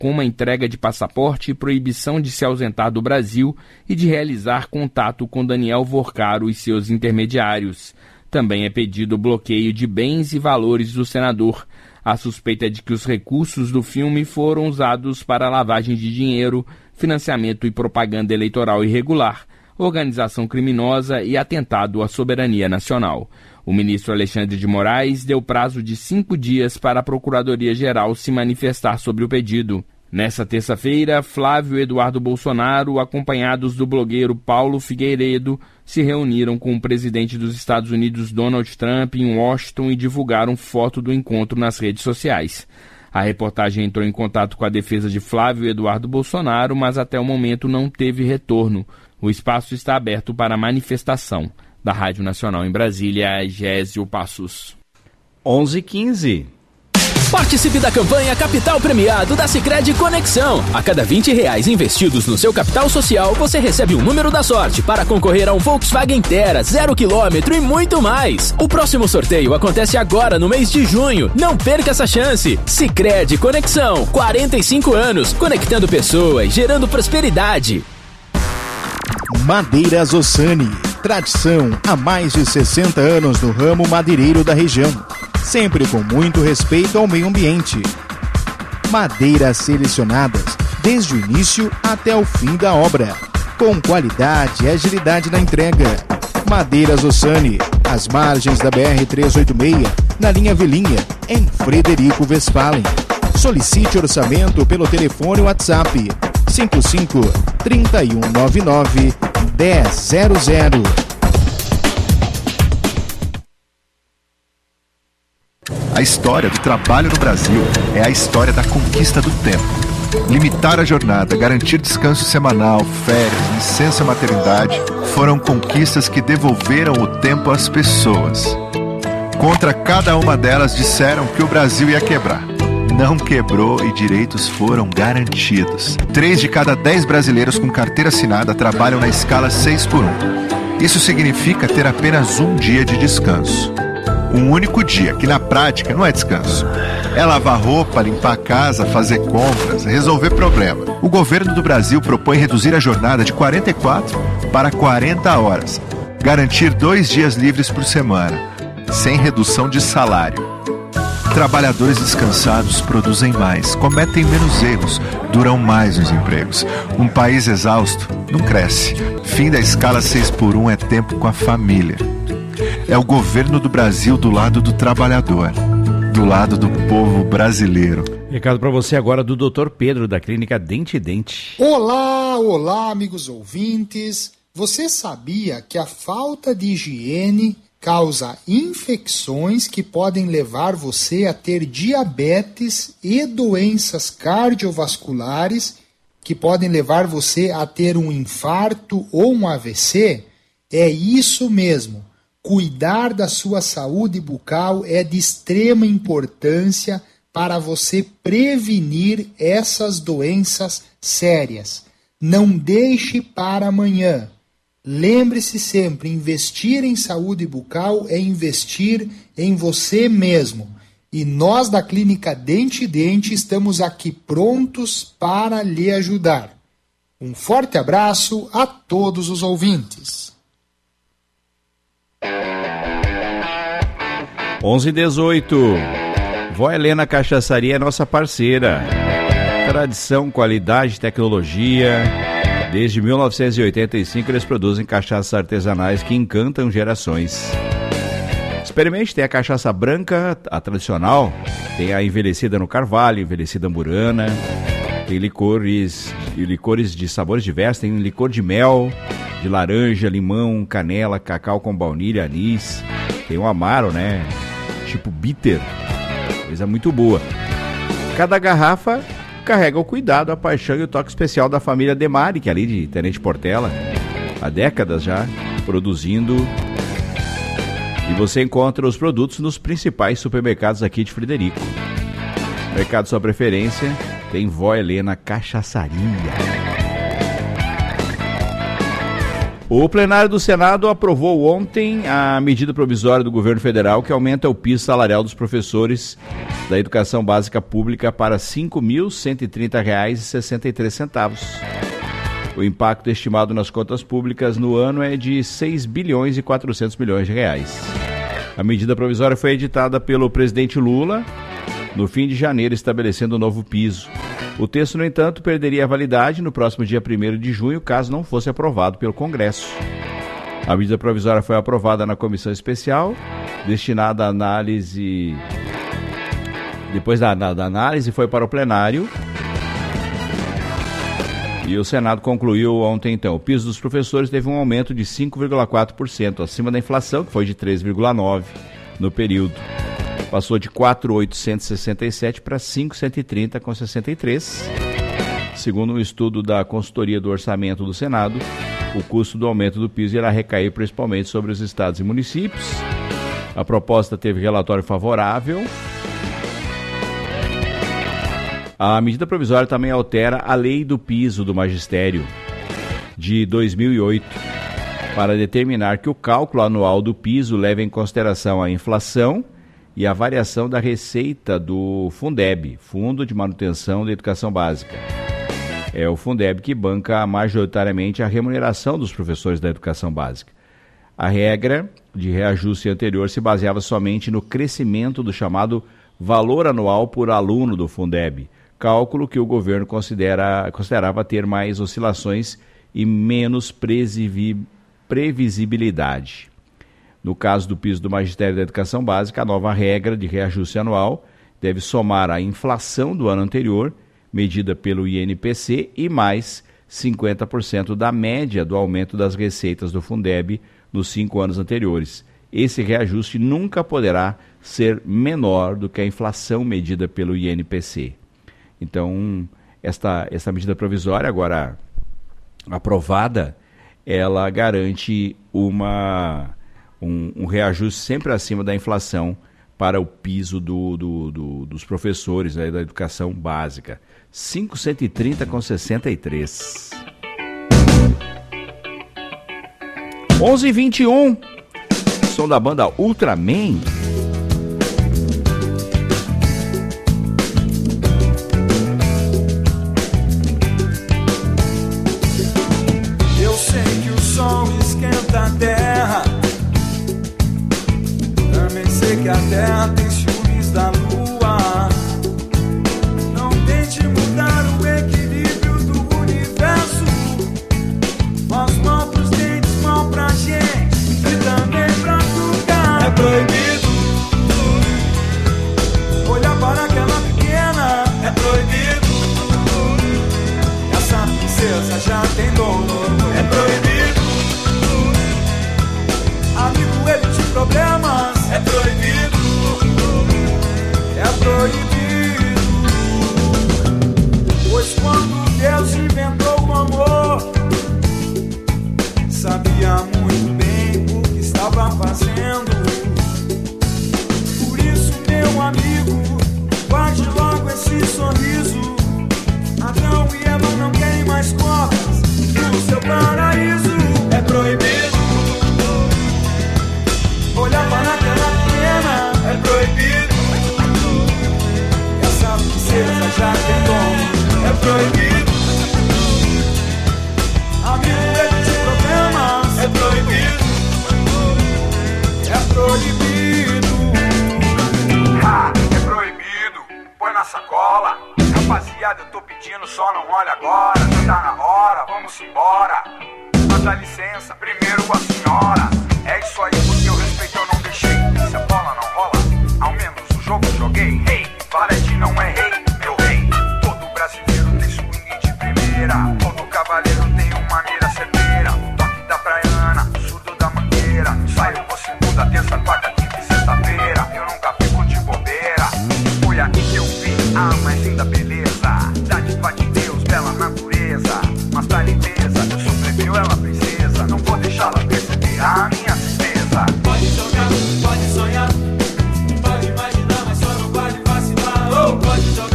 como a entrega de passaporte e proibição de se ausentar do Brasil e de realizar contato com Daniel Vorcaro e seus intermediários. Também é pedido o bloqueio de bens e valores do senador. A suspeita é de que os recursos do filme foram usados para lavagem de dinheiro, financiamento e propaganda eleitoral irregular, organização criminosa e atentado à soberania nacional. O ministro Alexandre de Moraes deu prazo de 5 dias para a Procuradoria-Geral se manifestar sobre o pedido. Nessa terça-feira, Flávio e Eduardo Bolsonaro, acompanhados do blogueiro Paulo Figueiredo, se reuniram com o presidente dos Estados Unidos, Donald Trump, em Washington e divulgaram foto do encontro nas redes sociais. A reportagem entrou em contato com a defesa de Flávio e Eduardo Bolsonaro, mas até o momento não teve retorno. O espaço está aberto para manifestação. Da Rádio Nacional em Brasília, Gésio Passos. 11h15. Participe da campanha Capital Premiado da Sicredi Conexão. A cada R$20 investidos no seu capital social, você recebe um número da sorte para concorrer a um Volkswagen Tera 0 km e muito mais. O próximo sorteio acontece agora no mês de junho. Não perca essa chance. Sicredi Conexão, 45 anos, conectando pessoas, gerando prosperidade. Madeiras Ossani, tradição há mais de 60 anos no ramo madeireiro da região, sempre com muito respeito ao meio ambiente. Madeiras selecionadas desde o início até o fim da obra, com qualidade e agilidade na entrega. Madeiras Ossani, às margens da BR-386, na linha Vilinha, em Frederico Westphalen. Solicite orçamento pelo telefone WhatsApp 55 3199 1000. A história do trabalho no Brasil é a história da conquista do tempo. Limitar a jornada, garantir descanso semanal, férias, licença maternidade foram conquistas que devolveram o tempo às pessoas. Contra cada uma delas disseram que o Brasil ia quebrar. Não quebrou e direitos foram garantidos. 3 de cada 10 brasileiros com carteira assinada trabalham na escala 6x1. Isso significa ter apenas um dia de descanso. Um único dia, que na prática não é descanso. É lavar roupa, limpar a casa, fazer compras, resolver problema. O governo do Brasil propõe reduzir a jornada de 44 para 40 horas. Garantir 2 dias livres por semana, sem redução de salário. Trabalhadores descansados produzem mais, cometem menos erros, duram mais nos empregos. Um país exausto não cresce. Fim da escala 6x1 é tempo com a família. É o governo do Brasil do lado do trabalhador, do lado do povo brasileiro. Recado para você agora do Dr. Pedro, da Clínica Dente e Dente. Olá, amigos ouvintes. Você sabia que a falta de higiene causa infecções que podem levar você a ter diabetes e doenças cardiovasculares que podem levar você a ter um infarto ou um AVC? É isso mesmo. Cuidar da sua saúde bucal é de extrema importância para você prevenir essas doenças sérias. Não deixe para amanhã. Lembre-se sempre, investir em saúde bucal é investir em você mesmo. E nós da Clínica Dente e Dente estamos aqui prontos para lhe ajudar. Um forte abraço a todos os ouvintes. 11h18. Vó Helena Cachaçaria é nossa parceira. Tradição, qualidade, tecnologia. Desde 1985 eles produzem cachaças artesanais que encantam gerações. Experimente, tem a cachaça branca, a tradicional, tem a envelhecida no carvalho, envelhecida amburana, tem licores de sabores diversos, tem licor de mel, de laranja, limão, canela, cacau com baunilha, anis, tem o amaro, né, tipo bitter, coisa muito boa. Cada garrafa carrega o cuidado, a paixão e o toque especial da família Demari, que é ali de Tenente Portela, há décadas já, produzindo. E você encontra os produtos nos principais supermercados aqui de Frederico. Mercado sua preferência, tem Vó Helena Cachaçaria. O plenário do Senado aprovou ontem a medida provisória do governo federal que aumenta o piso salarial dos professores da educação básica pública para R$ 5.130,63. O impacto estimado nas contas públicas no ano é de 6 bilhões e 400 milhões de reais. A medida provisória foi editada pelo presidente Lula no fim de janeiro, estabelecendo um novo piso. O texto, no entanto, perderia a validade no próximo dia 1º de junho, caso não fosse aprovado pelo Congresso. A medida provisória foi aprovada na comissão especial, destinada à análise. Depois da análise, foi para o plenário. E o Senado concluiu ontem, então. O piso dos professores teve um aumento de 5,4%, acima da inflação, que foi de 3,9% no período. Passou de 4.867 para 5.130,63. Segundo um estudo da consultoria do orçamento do Senado, o custo do aumento do piso irá recair principalmente sobre os estados e municípios. A proposta teve relatório favorável. A medida provisória também altera a lei do piso do magistério de 2008 para determinar que o cálculo anual do piso leve em consideração a inflação e a variação da receita do Fundeb, Fundo de Manutenção da Educação Básica. É o Fundeb que banca majoritariamente a remuneração dos professores da educação básica. A regra de reajuste anterior se baseava somente no crescimento do chamado valor anual por aluno do Fundeb, cálculo que o governo considerava ter mais oscilações e menos previsibilidade. No caso do piso do Magistério da Educação Básica, a nova regra de reajuste anual deve somar a inflação do ano anterior, medida pelo INPC, e mais 50% da média do aumento das receitas do Fundeb nos 5 anos anteriores. Esse reajuste nunca poderá ser menor do que a inflação medida pelo INPC. Então, esta medida provisória, agora aprovada, ela garante um reajuste sempre acima da inflação para o piso dos professores, né, da educação básica. 5.130,63. 11h21. Som da banda Ultraman. Eu sei que o sol esquenta a terra. Também sei que a terra tem ciúmes da lua. Não tente mudar o equilíbrio do universo. Faz mal pros dentes, mal pra gente e também pra lugar. É proibido olhar para aquela pequena. É proibido. Essa princesa já tem dono. É proibido. Amigo, ele te problemas. É proibido. É proibido. Pois quando Deus inventou o amor, sabia muito bem o que estava fazendo. Por isso, meu amigo, guarde logo esse sorriso. Adão e Eva não querem mais cobras no seu paraíso. É proibido olhar para aquela pequena. É proibido. Essa princesa já tem dono. É proibido. Amigo, ele te problemas. É proibido. É proibido. É proibido. Põe na sacola. Rapaziada, eu tô pedindo, só não olha agora. Não tá na hora, vamos embora. Mas dá licença, primeiro com a senhora. É isso aí, porque eu respeito, eu não deixei. Se a bola não rola, ao menos o jogo eu joguei. Hey, Valete não é rei, meu rei. Todo brasileiro tem swing de primeira. Todo cavaleiro tem uma mira certeira. Toque da praiana, surdo da mangueira. Saio por segunda, terça, quarta, quinta e sexta-feira. Eu nunca fico de bobeira. Foi aqui que eu vi a mais linda beleza. Dádiva de Deus, bela natureza. Mas pra limpeza, eu sou plebeu, ela princesa. Não vou deixá-la perceber a minha tristeza. Pode jogar, pode sonhar. Pode imaginar, mas só não pode vacilar. Oh, pode jogar.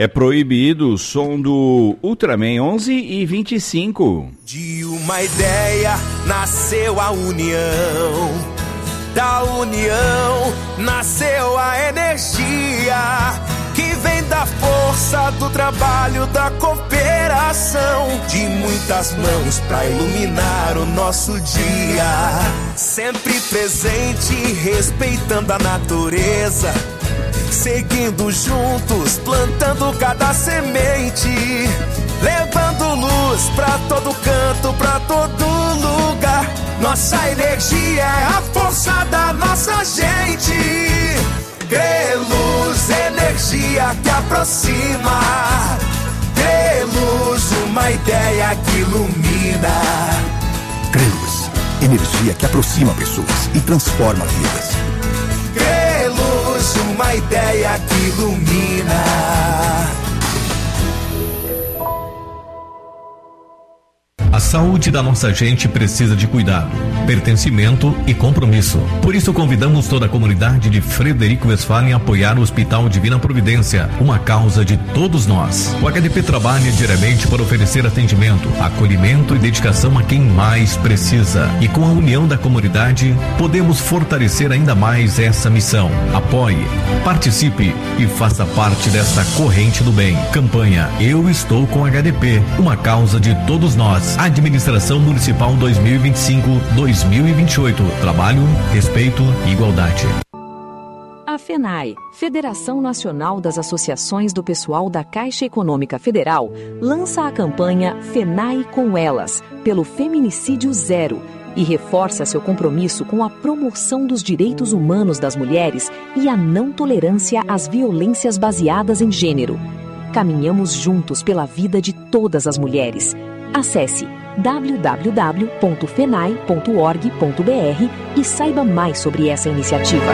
É proibido o som do Ultraman 11h25. De uma ideia nasceu a união, da união nasceu a energia, que vem da força do trabalho, da cooperação, de muitas mãos pra iluminar o nosso dia. Sempre presente, respeitando a natureza, seguindo juntos, plantando cada semente, levando luz pra todo canto, pra todo lugar. Nossa energia é a força da nossa gente. Creluz, energia que aproxima. Creluz, uma ideia que ilumina. Creluz, energia que aproxima pessoas e transforma vidas. Creluz, uma ideia que ilumina. A saúde da nossa gente precisa de cuidado, pertencimento e compromisso. Por isso convidamos toda a comunidade de Frederico Westphalen a apoiar o Hospital Divina Providência, uma causa de todos nós. O HDP trabalha diariamente para oferecer atendimento, acolhimento e dedicação a quem mais precisa. E com a união da comunidade, podemos fortalecer ainda mais essa missão. Apoie, participe e faça parte dessa corrente do bem. Campanha Eu Estou com HDP, uma causa de todos nós. Administração Municipal 2025-2028. Trabalho, respeito e igualdade. A FENAI, Federação Nacional das Associações do Pessoal da Caixa Econômica Federal, lança a campanha FENAI com Elas, pelo Feminicídio Zero, e reforça seu compromisso com a promoção dos direitos humanos das mulheres e a não tolerância às violências baseadas em gênero. Caminhamos juntos pela vida de todas as mulheres. Acesse www.fenai.org.br e saiba mais sobre essa iniciativa.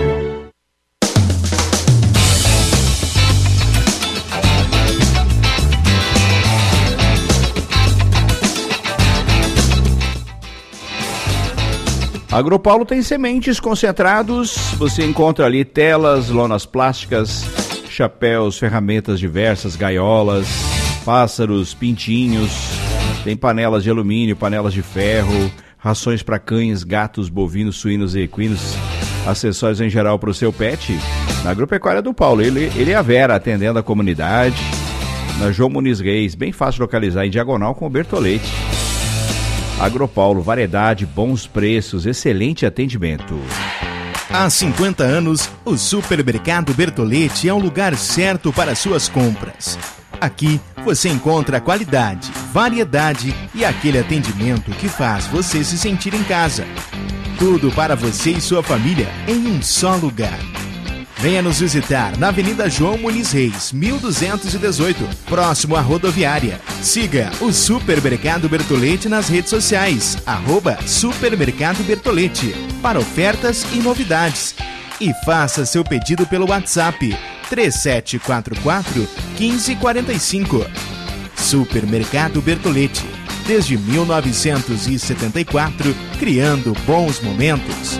Agropaulo tem sementes concentrados, você encontra ali telas, lonas plásticas, chapéus, ferramentas diversas, gaiolas, pássaros, pintinhos, tem panelas de alumínio, panelas de ferro, rações para cães, gatos, bovinos, suínos e equinos, acessórios em geral para o seu pet. Na Agropecuária do Paulo, ele é a Vera, atendendo a comunidade, na João Muniz Reis, bem fácil de localizar, em diagonal com o Bertolete. Agropaulo, variedade, bons preços, excelente atendimento. Há 50 anos, o Supermercado Bertolete é o lugar certo para suas compras. Aqui você encontra qualidade, variedade e aquele atendimento que faz você se sentir em casa. Tudo para você e sua família em um só lugar. Venha nos visitar na Avenida João Muniz Reis, 1218, próximo à rodoviária. Siga o Supermercado Bertolete nas redes sociais, @Supermercado Bertolete, para ofertas e novidades. E faça seu pedido pelo WhatsApp 3744-1545. Supermercado Bertolete, desde 1974, criando bons momentos.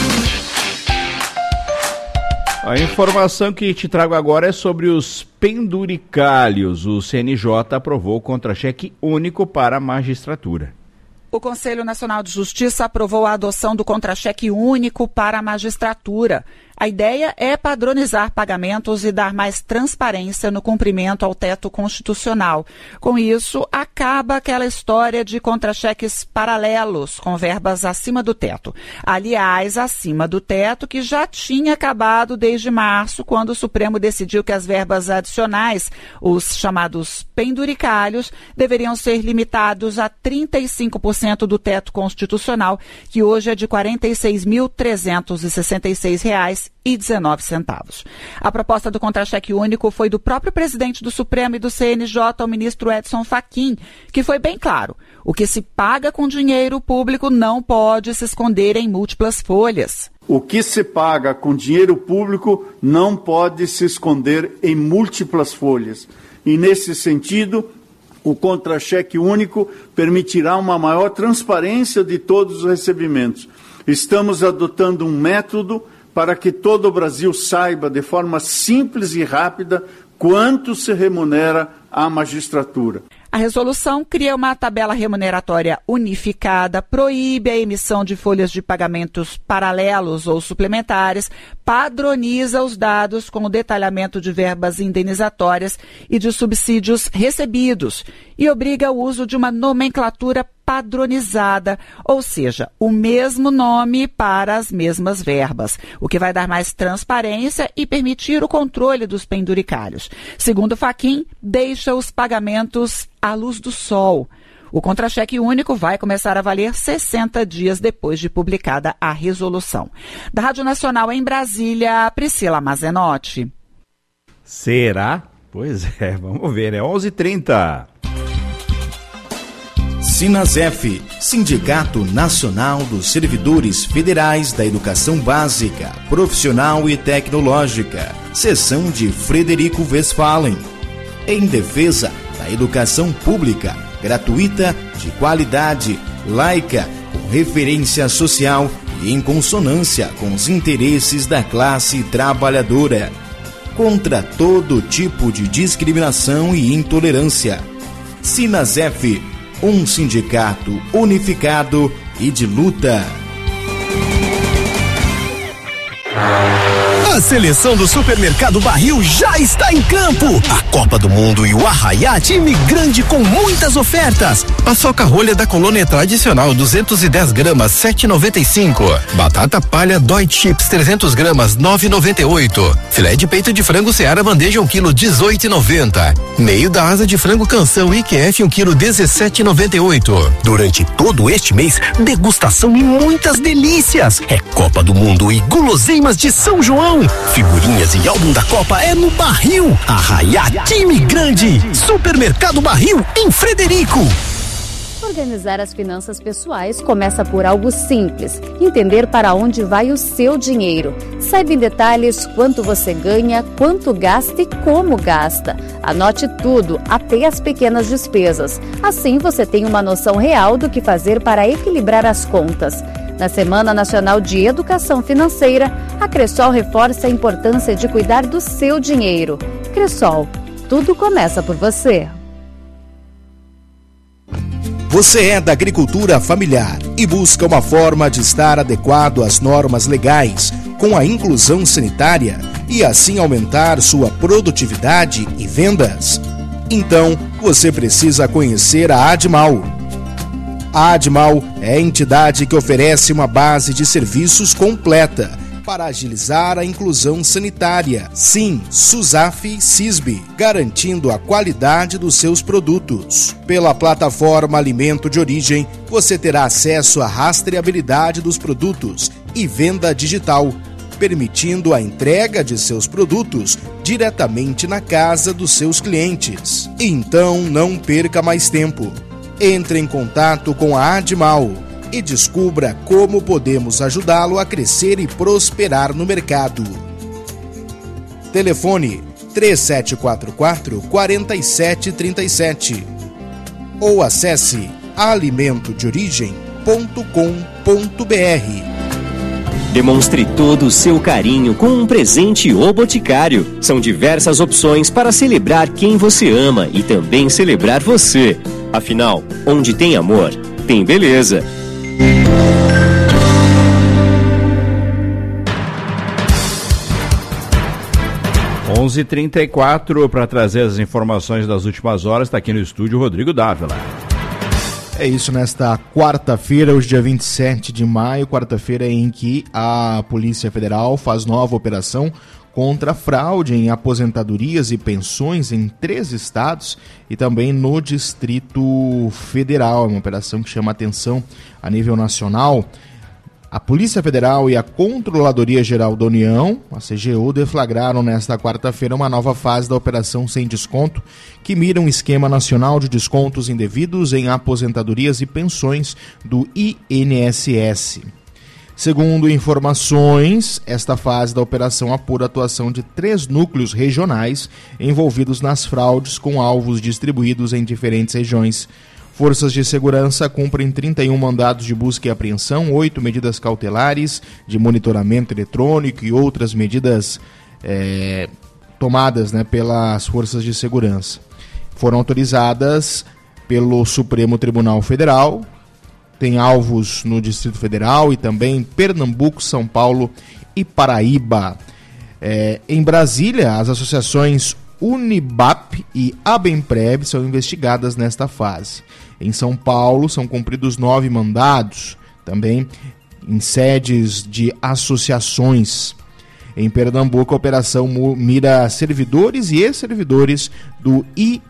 A informação que te trago agora é sobre os penduricalhos. O CNJ aprovou o contra-cheque único para a magistratura. O Conselho Nacional de Justiça aprovou a adoção do contra-cheque único para a magistratura. A ideia é padronizar pagamentos e dar mais transparência no cumprimento ao teto constitucional. Com isso, acaba aquela história de contra-cheques paralelos com verbas acima do teto. Aliás, acima do teto que já tinha acabado desde março, quando o Supremo decidiu que as verbas adicionais, os chamados penduricalhos, deveriam ser limitados a 35% do teto constitucional, que hoje é de R$ 46.366,19. A proposta do contra-cheque único foi do próprio presidente do Supremo e do CNJ, o ministro Edson Fachin, que foi bem claro: o que se paga com dinheiro público não pode se esconder em múltiplas folhas. O que se paga com dinheiro público não pode se esconder em múltiplas folhas. E, nesse sentido, o contra-cheque único permitirá uma maior transparência de todos os recebimentos. Estamos adotando um método para que todo o Brasil saiba, de forma simples e rápida, quanto se remunera a magistratura. A resolução cria uma tabela remuneratória unificada, proíbe a emissão de folhas de pagamentos paralelos ou suplementares, padroniza os dados com o detalhamento de verbas indenizatórias e de subsídios recebidos e obriga o uso de uma nomenclatura padronizada, ou seja, o mesmo nome para as mesmas verbas, o que vai dar mais transparência e permitir o controle dos penduricários. Segundo Fachin, deixa os pagamentos à luz do sol. O contra-cheque único vai começar a valer 60 dias depois de publicada a resolução. Da Rádio Nacional em Brasília, Priscila Mazenotti. Será? Pois é, vamos ver, é 11h30. Sinasef, Sindicato Nacional dos Servidores Federais da Educação Básica, Profissional e Tecnológica, seção de Frederico Westphalen, em defesa da educação pública, gratuita, de qualidade, laica, com referência social e em consonância com os interesses da classe trabalhadora, contra todo tipo de discriminação e intolerância. Sinasef, um sindicato unificado e de luta. A seleção do Supermercado Barril já está em campo. A Copa do Mundo e o Arraiá, time grande com muitas ofertas. Paçoca rolha da Colônia tradicional, 210 gramas, 7,95. Batata palha Deutsche Chips, 300 gramas, 9,98. Filé de peito de frango Seara bandeja 1 quilo, 18,90. Meio da asa de frango Canção IQF 1 quilo, 17,98. Durante todo este mês, degustação e muitas delícias. É Copa do Mundo e guloseimas de São João. Figurinhas e álbum da Copa é no Barril. Arraiá, time grande. Supermercado Barril, em Frederico. Organizar as finanças pessoais começa por algo simples: entender para onde vai o seu dinheiro. Saiba em detalhes quanto você ganha, quanto gasta e como gasta. Anote tudo, até as pequenas despesas. Assim você tem uma noção real do que fazer para equilibrar as contas. Na Semana Nacional de Educação Financeira, a Cressol reforça a importância de cuidar do seu dinheiro. Cressol, tudo começa por você. Você é da agricultura familiar e busca uma forma de estar adequado às normas legais, com a inclusão sanitária e assim aumentar sua produtividade e vendas? Então, você precisa conhecer a Admal. A Admal é a entidade que oferece uma base de serviços completa para agilizar a inclusão sanitária. Sim, SUSAF e CISB, garantindo a qualidade dos seus produtos. Pela plataforma Alimento de Origem, você terá acesso à rastreabilidade dos produtos e venda digital, permitindo a entrega de seus produtos diretamente na casa dos seus clientes. Então, não perca mais tempo. Entre em contato com a Admal e descubra como podemos ajudá-lo a crescer e prosperar no mercado. Telefone 3744-4737 ou acesse alimentodeorigem.com.br. Demonstre todo o seu carinho com um presente O Boticário. São diversas opções para celebrar quem você ama e também celebrar você. Afinal, onde tem amor, tem beleza. Às 11h34, para trazer as informações das últimas horas, está aqui no estúdio Rodrigo Dávila. É isso, nesta quarta-feira, hoje dia 27 de maio, quarta-feira em que a Polícia Federal faz nova operação contra a fraude em aposentadorias e pensões em 3 estados e também no Distrito Federal. É uma operação que chama atenção a nível nacional. A Polícia Federal e a Controladoria Geral da União, a CGU, deflagraram nesta quarta-feira uma nova fase da Operação Sem Desconto, que mira um esquema nacional de descontos indevidos em aposentadorias e pensões do INSS. Segundo informações, esta fase da operação apura a atuação de 3 núcleos regionais envolvidos nas fraudes com alvos distribuídos em diferentes regiões. Forças de segurança cumprem 31 mandados de busca e apreensão, 8 medidas cautelares de monitoramento eletrônico e outras medidas tomadas, né, pelas forças de segurança. Foram autorizadas pelo Supremo Tribunal Federal, tem alvos no Distrito Federal e também em Pernambuco, São Paulo e Paraíba. Em Brasília, as associações Unibap e Abemprev são investigadas nesta fase. Em São Paulo, são cumpridos 9 mandados, também em sedes de associações. Em Pernambuco, a operação mira servidores e ex-servidores do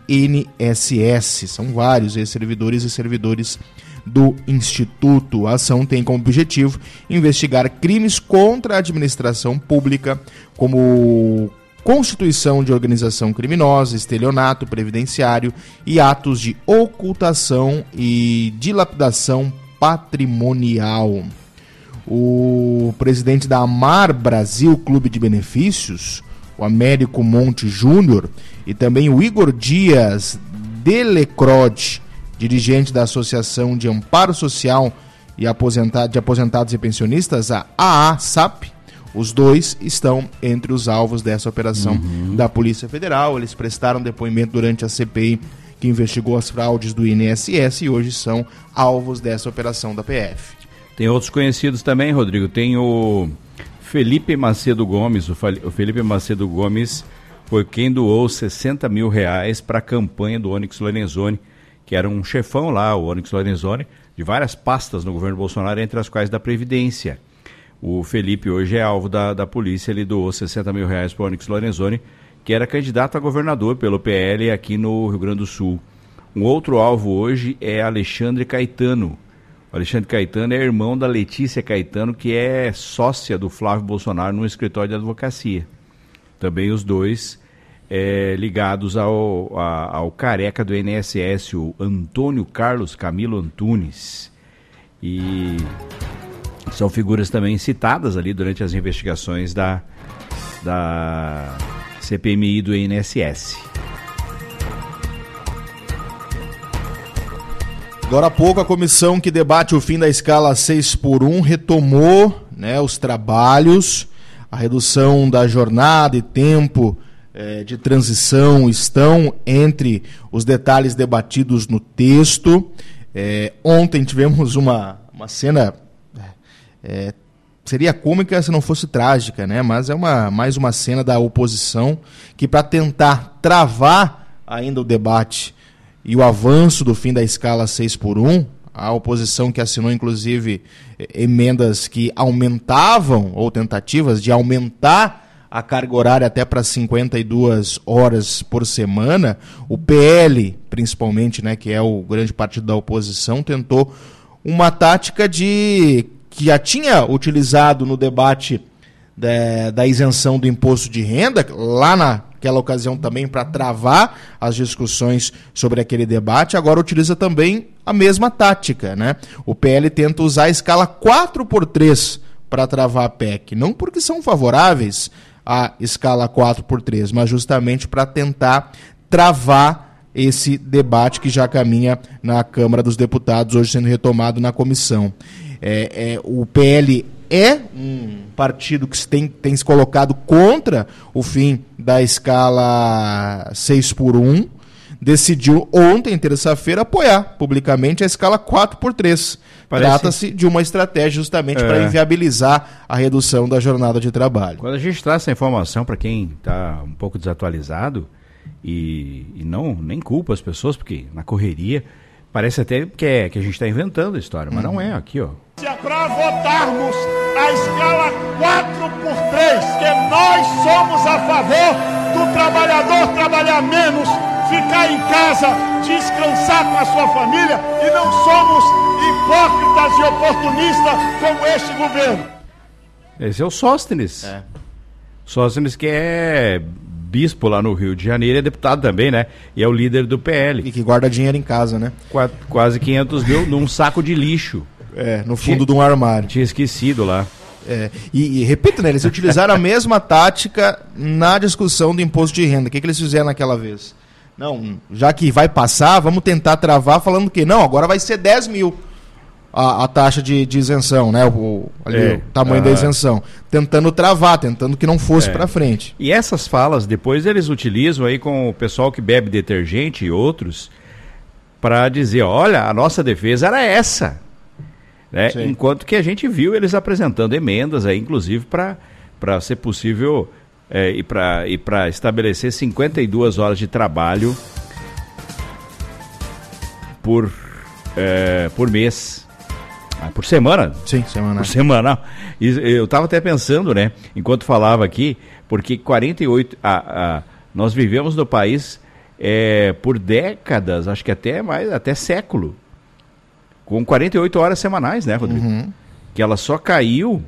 INSS. São vários ex-servidores e servidores do Instituto. A ação tem como objetivo investigar crimes contra a administração pública, como constituição de organização criminosa, estelionato previdenciário e atos de ocultação e dilapidação patrimonial. O presidente da Amar Brasil Clube de Benefícios, o Américo Monte Júnior, e também o Igor Dias Delecrode, dirigente da Associação de Amparo Social e de Aposentados e Pensionistas, a AASAP, os dois estão entre os alvos dessa operação da Polícia Federal. Eles prestaram depoimento durante a CPI que investigou as fraudes do INSS e hoje são alvos dessa operação da PF. Tem outros conhecidos também, Rodrigo. Tem o Felipe Macedo Gomes. O Felipe Macedo Gomes foi quem doou R$60 mil para a campanha do Onyx Lorenzoni, que era um chefão lá, o Onyx Lorenzoni, de várias pastas no governo Bolsonaro, entre as quais da Previdência. O Felipe hoje é alvo da polícia. Ele doou R$60 mil para o Onyx Lorenzoni, que era candidato a governador pelo PL aqui no Rio Grande do Sul. Um outro alvo hoje é Alexandre Caetano. O Alexandre Caetano é irmão da Letícia Caetano, que é sócia do Flávio Bolsonaro no escritório de advocacia. Também os dois ligados ao careca do INSS, o Antônio Carlos Camilo Antunes. E são figuras também citadas ali durante as investigações da CPMI do INSS. Agora há pouco, a comissão que debate o fim da escala 6x1 retomou, né, os trabalhos. A redução da jornada e tempo de transição estão entre os detalhes debatidos no texto. Ontem tivemos uma cena, seria cômica se não fosse trágica, né? Mas é mais uma cena da oposição que, para tentar travar ainda o debate e o avanço do fim da escala 6x1, a oposição que assinou, inclusive, emendas que aumentavam, ou tentativas de aumentar a carga horária até para 52 horas por semana, o PL, principalmente, né, que é o grande partido da oposição, tentou uma tática que já tinha utilizado no debate da isenção do imposto de renda, lá naquela ocasião também para travar as discussões sobre aquele debate, agora utiliza também a mesma tática, né? O PL tenta usar a escala 4x3 para travar a PEC, não porque são favoráveis à escala 4x3, mas justamente para tentar travar esse debate que já caminha na Câmara dos Deputados, hoje sendo retomado na comissão. O PL é um partido que tem se colocado contra o fim da escala 6x1, decidiu ontem, terça-feira, apoiar publicamente a escala 4x3. Trata-se de uma estratégia justamente para inviabilizar a redução da jornada de trabalho. Quando a gente traz essa informação para quem está um pouco desatualizado e nem culpa as pessoas, porque na correria parece até que a gente está inventando a história, mas não é, aqui ó. Para votarmos a escala 4x3, que nós somos a favor do trabalhador trabalhar menos, ficar em casa, descansar com a sua família, e não somos hipócritas e oportunistas como este governo. Esse é o Sóstenes. Sóstenes, que é bispo lá no Rio de Janeiro, é deputado também, né? E é o líder do PL. E que guarda dinheiro em casa, né? Quase 500 mil num saco de lixo. No fundo de um armário. Tinha esquecido lá. E repito, né, eles utilizaram a mesma tática na discussão do imposto de renda. O que eles fizeram naquela vez? Não, já que vai passar, vamos tentar travar falando que não, agora vai ser 10 mil. a taxa de isenção, né? O tamanho da isenção. Tentando travar, tentando que não fosse para frente. E essas falas, depois eles utilizam aí com o pessoal que bebe detergente e outros para dizer, olha, a nossa defesa era essa. Né? Enquanto que a gente viu eles apresentando emendas aí, inclusive para ser possível e para estabelecer 52 horas de trabalho por mês. Por semana? Sim, semana. Por semana. E eu estava até pensando, né, enquanto falava aqui, porque 48... nós vivemos no país por décadas, acho que até século, com 48 horas semanais, né, Rodrigo? Uhum. Que ela só caiu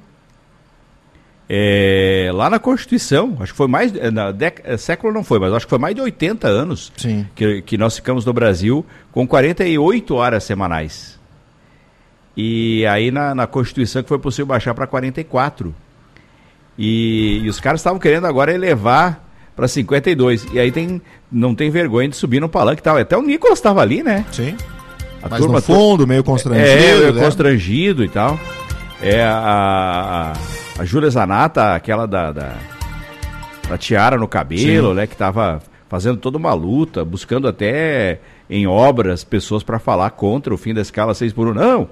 lá na Constituição. Acho que foi mais... século não foi, mas acho que foi mais de 80 anos que nós ficamos no Brasil com 48 horas semanais. E aí na Constituição que foi possível baixar para 44. E os caras estavam querendo agora elevar para 52. E aí não tem vergonha de subir no palanque e tal. Até o Nicolas estava ali, né? Sim. Mas turma, no fundo, meio constrangido. Meio constrangido e tal. A Júlia Zanata, aquela da tiara no cabelo, né? Que estava fazendo toda uma luta, buscando até em obras pessoas para falar contra o fim da escala 6x1. Não,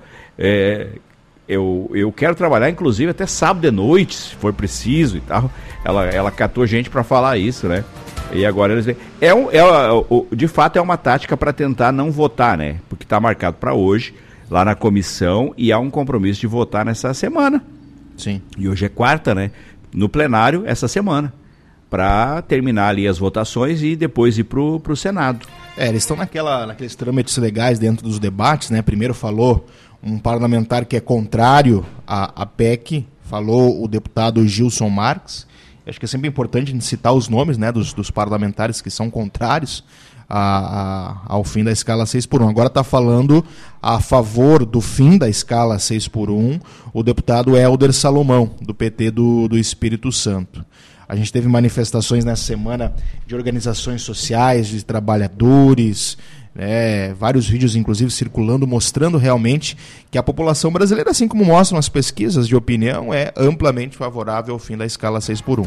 eu quero trabalhar inclusive até sábado de noite, se for preciso e tal. Ela catou gente para falar isso, né? E agora eles... de fato é uma tática para tentar não votar, né? Porque está marcado para hoje, lá na comissão, e há um compromisso de votar nessa semana. Sim. E hoje é quarta, né? No plenário, essa semana, para terminar ali as votações e depois ir pro Senado. Eles estão naqueles trâmites legais dentro dos debates, né? Primeiro falou um parlamentar que é contrário à PEC, falou o deputado Gilson Marques. Acho que é sempre importante a gente citar os nomes, né, dos parlamentares que são contrários ao fim da escala 6x1. Agora está falando a favor do fim da escala 6x1 o deputado Hélder Salomão, do PT do Espírito Santo. A gente teve manifestações nessa semana de organizações sociais, de trabalhadores, vários vídeos inclusive circulando, mostrando realmente que a população brasileira, assim como mostram as pesquisas de opinião, é amplamente favorável ao fim da escala 6x1.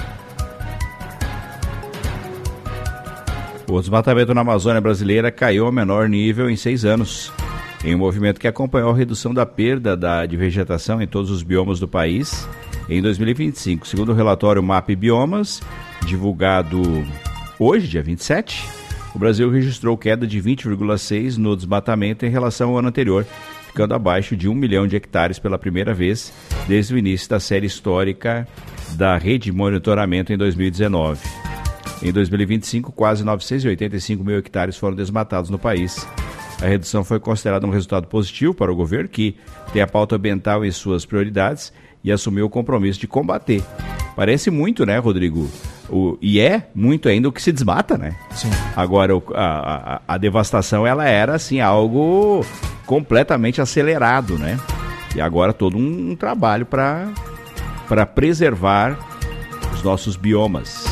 O desmatamento na Amazônia brasileira caiu ao menor nível em 6 anos, em um movimento que acompanhou a redução da perda de vegetação em todos os biomas do país em 2025. Segundo o relatório MAP Biomas, divulgado hoje, dia 27, o Brasil registrou queda de 20,6% no desmatamento em relação ao ano anterior, ficando abaixo de 1 milhão de hectares pela primeira vez desde o início da série histórica da rede de monitoramento em 2019. Em 2025, quase 985 mil hectares foram desmatados no país. A redução foi considerada um resultado positivo para o governo, que tem a pauta ambiental em suas prioridades e assumiu o compromisso de combater. Parece muito, né, Rodrigo? E é muito ainda o que se desmata, né? Sim. Agora, a devastação, ela era, assim, algo completamente acelerado, né? E agora todo um trabalho para preservar os nossos biomas.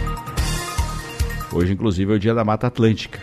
Hoje, inclusive, é o dia da Mata Atlântica.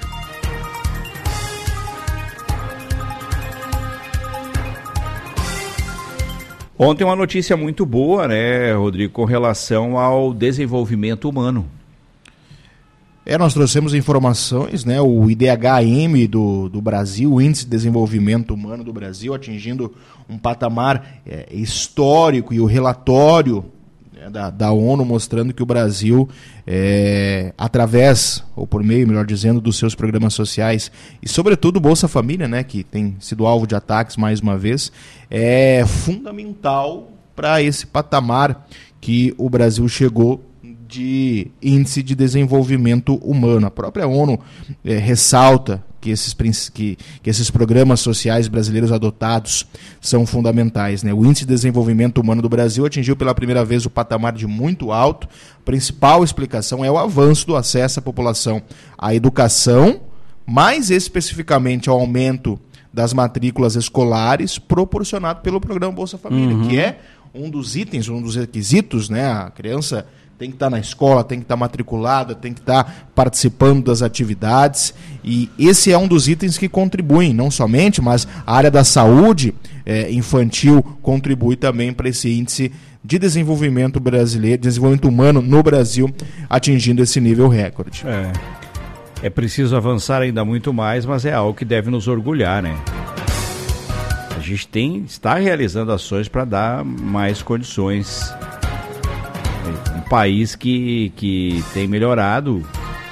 Ontem uma notícia muito boa, né, Rodrigo, com relação ao desenvolvimento humano. Nós trouxemos informações, né, o IDHM do Brasil, o Índice de Desenvolvimento Humano do Brasil, atingindo um patamar histórico, e o relatório da ONU mostrando que o Brasil, através, ou por meio, melhor dizendo, dos seus programas sociais e sobretudo o Bolsa Família, né, que tem sido alvo de ataques mais uma vez, é fundamental para esse patamar que o Brasil chegou de índice de desenvolvimento humano. A própria ONU ressalta que esses programas sociais brasileiros adotados são fundamentais, né? O Índice de Desenvolvimento Humano do Brasil atingiu pela primeira vez o patamar de muito alto. A principal explicação é o avanço do acesso à população à educação, mais especificamente ao aumento das matrículas escolares proporcionado pelo programa Bolsa Família, que é um dos itens, um dos requisitos, né? A criança tem que estar na escola, tem que estar matriculada, tem que estar participando das atividades, e esse é um dos itens que contribuem, não somente, mas a área da saúde infantil contribui também para esse índice de desenvolvimento brasileiro, desenvolvimento humano no Brasil, atingindo esse nível recorde. É preciso avançar ainda muito mais, mas é algo que deve nos orgulhar, né? A gente está realizando ações para dar mais condições. Um país que tem melhorado,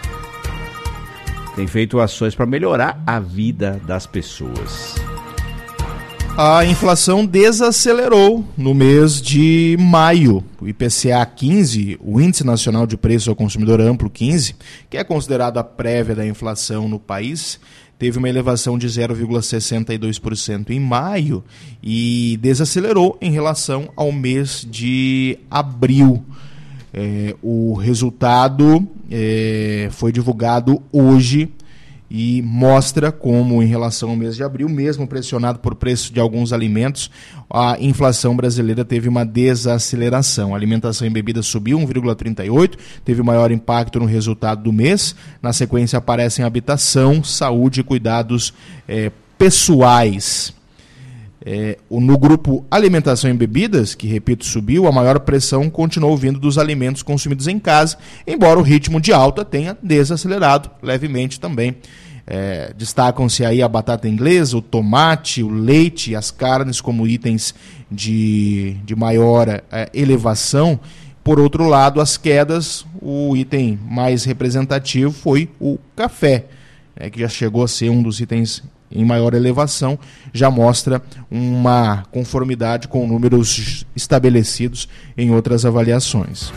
tem feito ações para melhorar a vida das pessoas. A inflação desacelerou no mês de maio. O IPCA 15, o Índice Nacional de Preço ao Consumidor Amplo 15, que é considerado a prévia da inflação no país, teve uma elevação de 0,62% em maio e desacelerou em relação ao mês de abril. O resultado foi divulgado hoje e mostra como, em relação ao mês de abril, mesmo pressionado por preço de alguns alimentos, a inflação brasileira teve uma desaceleração. A alimentação e bebida subiu 1,38%, teve o maior impacto no resultado do mês. Na sequência aparecem habitação, saúde e cuidados pessoais. No grupo alimentação e bebidas, que, repito, subiu, a maior pressão continuou vindo dos alimentos consumidos em casa, embora o ritmo de alta tenha desacelerado levemente também. Destacam-se aí a batata inglesa, o tomate, o leite e as carnes como itens de maior elevação. Por outro lado, as quedas, o item mais representativo foi o café, que já chegou a ser um dos itens em maior elevação, já mostra uma conformidade com números estabelecidos em outras avaliações.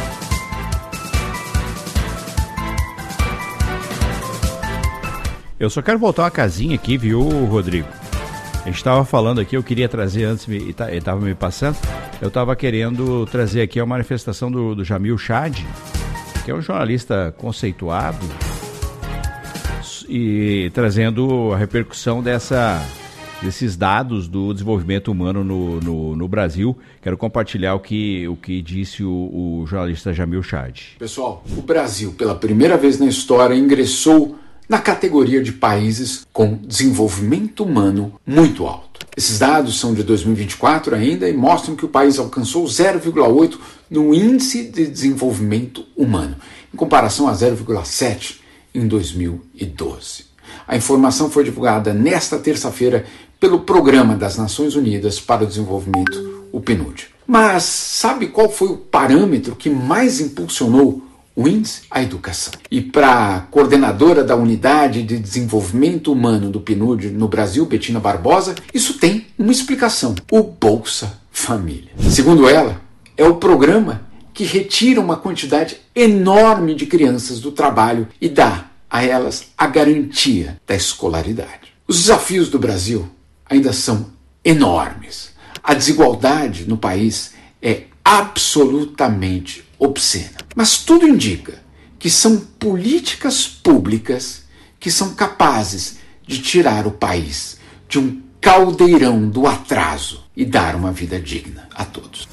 Eu só quero voltar uma casinha aqui, viu, Rodrigo? A gente estava falando aqui, eu queria trazer antes, ele estava me passando, eu estava querendo trazer aqui a manifestação do Jamil Chad, que é um jornalista conceituado, e trazendo a repercussão desses dados do desenvolvimento humano no Brasil. Quero compartilhar o que disse o jornalista Jamil Chad. Pessoal, o Brasil, pela primeira vez na história, ingressou na categoria de países com desenvolvimento humano muito alto. Esses dados são de 2024 ainda e mostram que o país alcançou 0,8 no Índice de Desenvolvimento Humano, em comparação a 0,7 em 2012. A informação foi divulgada nesta terça-feira pelo Programa das Nações Unidas para o Desenvolvimento, o PNUD. Mas sabe qual foi o parâmetro que mais impulsionou o índice? A educação. E para a coordenadora da Unidade de Desenvolvimento Humano do PNUD no Brasil, Betina Barbosa, isso tem uma explicação: o Bolsa Família. Segundo ela, é o programa que retira uma quantidade enorme de crianças do trabalho e dá a elas a garantia da escolaridade. Os desafios do Brasil ainda são enormes. A desigualdade no país é absolutamente obscena. Mas tudo indica que são políticas públicas que são capazes de tirar o país de um caldeirão do atraso e dar uma vida digna a todos.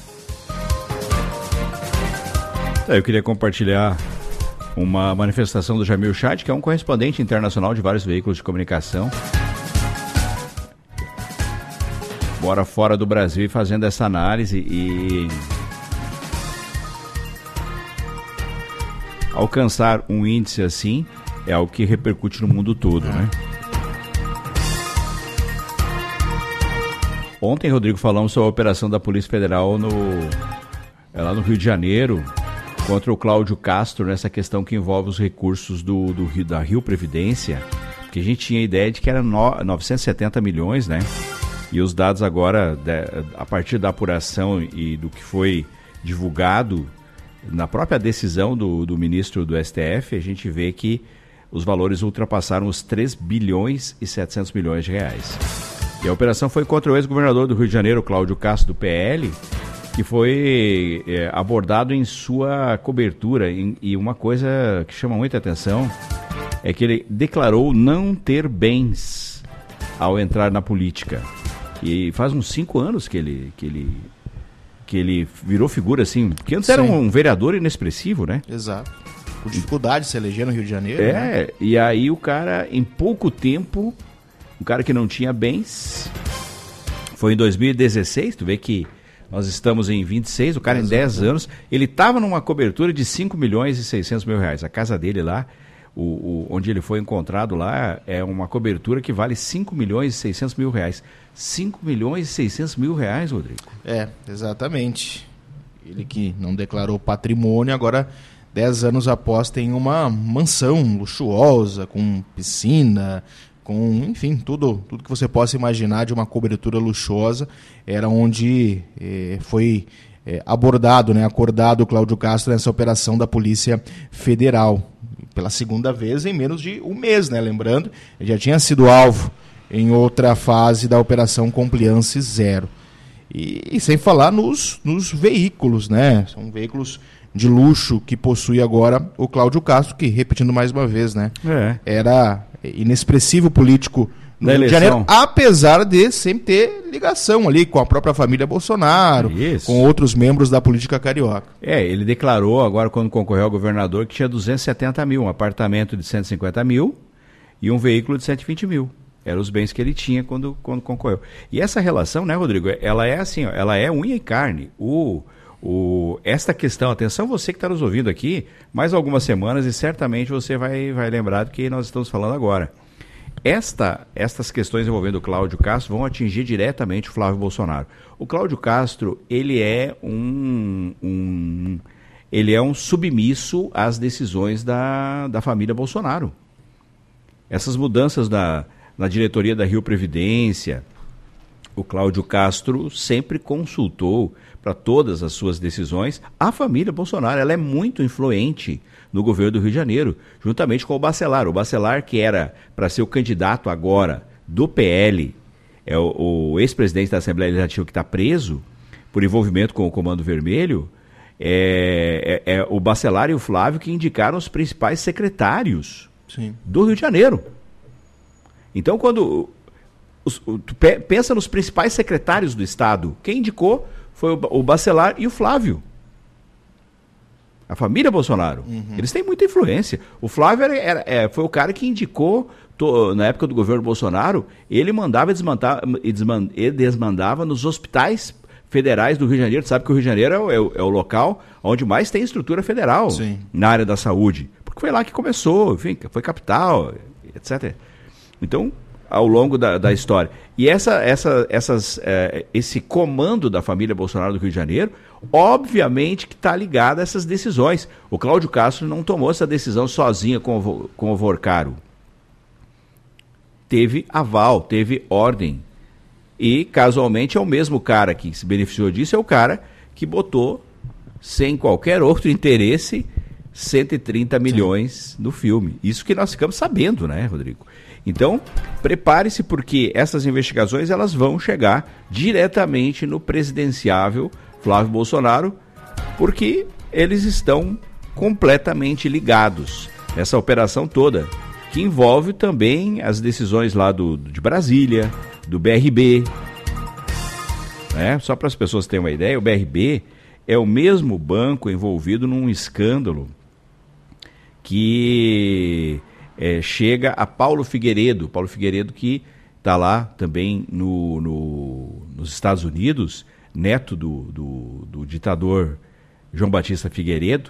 Eu queria compartilhar uma manifestação do Jamil Chad, que é um correspondente internacional de vários veículos de comunicação. Bora fora do Brasil e fazendo essa análise e alcançar um índice assim é algo que repercute no mundo todo, né? Ontem, Rodrigo, falamos sobre a operação da Polícia Federal lá no Rio de Janeiro, contra o Cláudio Castro, nessa questão que envolve os recursos da Rio Previdência, que a gente tinha a ideia de que era 970 milhões, né? E os dados agora, a partir da apuração e do que foi divulgado na própria decisão do ministro do STF, a gente vê que os valores ultrapassaram os 3 bilhões e 700 milhões de reais. E a operação foi contra o ex-governador do Rio de Janeiro, Cláudio Castro, do PL, que foi abordado em sua cobertura. E uma coisa que chama muita atenção é que ele declarou não ter bens ao entrar na política. E faz uns 5 anos que ele que ele virou figura assim, porque antes era um vereador inexpressivo, né? Exato. Com dificuldade de se eleger no Rio de Janeiro. Né? E aí o cara, em pouco tempo, um cara que não tinha bens, foi em 2016, tu vê que nós estamos em 26, o cara em 10 anos, ele estava numa cobertura de 5 milhões e 600 mil reais. A casa dele lá, onde ele foi encontrado lá, é uma cobertura que vale 5 milhões e 600 mil reais. 5 milhões e 600 mil reais, Rodrigo. Exatamente. Ele que não declarou patrimônio, agora 10 anos após tem uma mansão luxuosa, com piscina, com, enfim, tudo que você possa imaginar de uma cobertura luxuosa. Era onde foi abordado, né, acordado o Cláudio Castro nessa operação da Polícia Federal. Pela segunda vez em menos de um mês, né? Lembrando, ele já tinha sido alvo em outra fase da Operação Compliance Zero. E sem falar nos veículos, né? São veículos de luxo que possui agora o Cláudio Castro, que, repetindo mais uma vez, né? Era inexpressivo político no Rio de Janeiro, apesar de sempre ter ligação ali com a própria família Bolsonaro, com outros membros da política carioca. Ele declarou agora, quando concorreu ao governador, que tinha 270 mil, um apartamento de 150 mil e um veículo de 120 mil. Eram os bens que ele tinha quando concorreu. E essa relação, né, Rodrigo, ela é assim, ela é unha e carne. Esta questão, atenção você que está nos ouvindo aqui, mais algumas semanas e certamente você vai lembrar do que nós estamos falando agora. Estas questões envolvendo o Cláudio Castro vão atingir diretamente o Flávio Bolsonaro. O Cláudio Castro, ele é um submisso às decisões da família Bolsonaro. Essas mudanças na diretoria da Rio Previdência, o Cláudio Castro sempre consultou para todas as suas decisões a família Bolsonaro. Ela é muito influente no governo do Rio de Janeiro, juntamente com o Bacelar. O Bacelar, que era para ser o candidato agora do PL, é o ex-presidente da Assembleia Legislativa que está preso por envolvimento com o Comando Vermelho, o Bacelar e o Flávio que indicaram os principais secretários do Rio de Janeiro. Então, quando tu pensa nos principais secretários do Estado, quem indicou foi o Bacelar e o Flávio. A família Bolsonaro. Eles têm muita influência. O Flávio foi o cara que indicou, na época do governo Bolsonaro, ele mandava e desmandava nos hospitais federais do Rio de Janeiro. Tu sabe que o Rio de Janeiro é o local onde mais tem estrutura federal na área da saúde. Porque foi lá que começou, enfim, foi capital, etc. Então, ao longo da história. E esse comando da família Bolsonaro do Rio de Janeiro, obviamente que está ligado a essas decisões. O Cláudio Castro não tomou essa decisão sozinha com o Vorcaro. Teve aval, teve ordem. E, casualmente, é o mesmo cara que se beneficiou disso, é o cara que botou, sem qualquer outro interesse, 130 milhões no filme. Isso que nós ficamos sabendo, né, Rodrigo? Então, prepare-se, porque essas investigações elas vão chegar diretamente no presidenciável Flávio Bolsonaro, porque eles estão completamente ligados nessa operação toda, que envolve também as decisões lá de Brasília, do BRB. Só para as pessoas terem uma ideia, o BRB é o mesmo banco envolvido num escândalo que chega a Paulo Figueiredo que está lá também nos Estados Unidos, neto do ditador João Batista Figueiredo.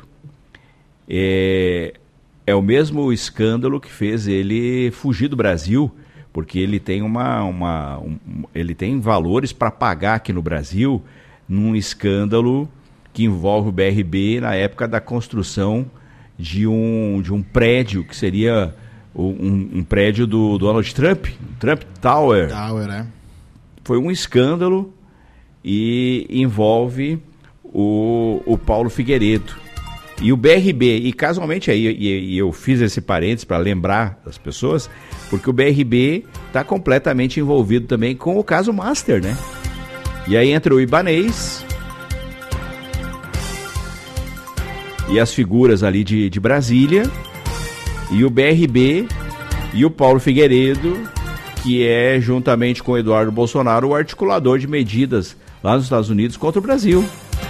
É o mesmo escândalo que fez ele fugir do Brasil, porque ele tem ele tem valores para pagar aqui no Brasil, num escândalo que envolve o BRB na época da construção de um prédio que seria um prédio do Donald Trump, Trump Tower. Foi um escândalo e envolve o Paulo Figueiredo. E o BRB, e casualmente aí eu fiz esse parênteses para lembrar das pessoas, porque o BRB está completamente envolvido também com o caso Master, né? E aí entra o Ibanez e as figuras ali de Brasília, e o BRB e o Paulo Figueiredo, que é, juntamente com o Eduardo Bolsonaro, o articulador de medidas lá nos Estados Unidos contra o Brasil.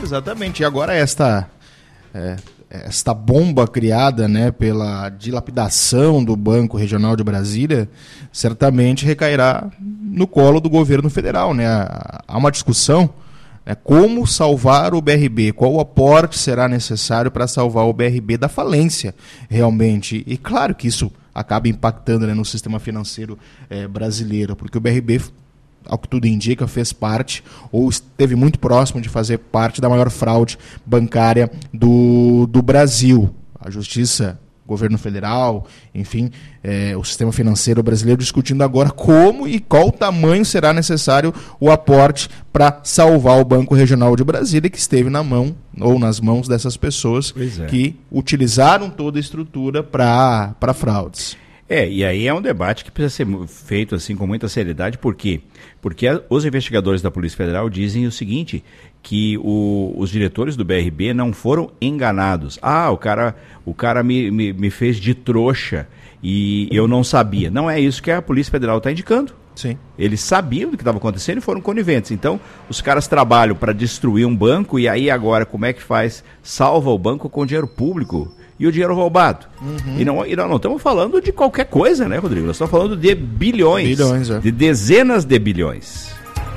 Exatamente. E agora esta bomba criada, né, pela dilapidação do Banco Regional de Brasília certamente recairá no colo do governo federal, né? Há uma discussão, né, como salvar o BRB, qual o aporte será necessário para salvar o BRB da falência realmente. E claro que isso acaba impactando, né, no sistema financeiro brasileiro, porque o BRB, ao que tudo indica, fez parte ou esteve muito próximo de fazer parte da maior fraude bancária do Brasil. A Justiça, governo federal, enfim, o sistema financeiro brasileiro discutindo agora como e qual tamanho será necessário o aporte para salvar o Banco Regional de Brasília, que esteve na mão ou nas mãos dessas pessoas que utilizaram toda a estrutura para fraudes. E aí é um debate que precisa ser feito assim com muita seriedade. Por quê? Porque os investigadores da Polícia Federal dizem o seguinte, que os diretores do BRB não foram enganados. O cara me fez de trouxa e eu não sabia. Não é isso que a Polícia Federal está indicando. Sim. Eles sabiam do que estava acontecendo e foram coniventes. Então, os caras trabalham para destruir um banco e aí agora como é que faz? Salva o banco com dinheiro público. E o dinheiro roubado. Uhum. E nós não estamos falando de qualquer coisa, né, Rodrigo? Nós estamos falando de bilhões. De dezenas de bilhões.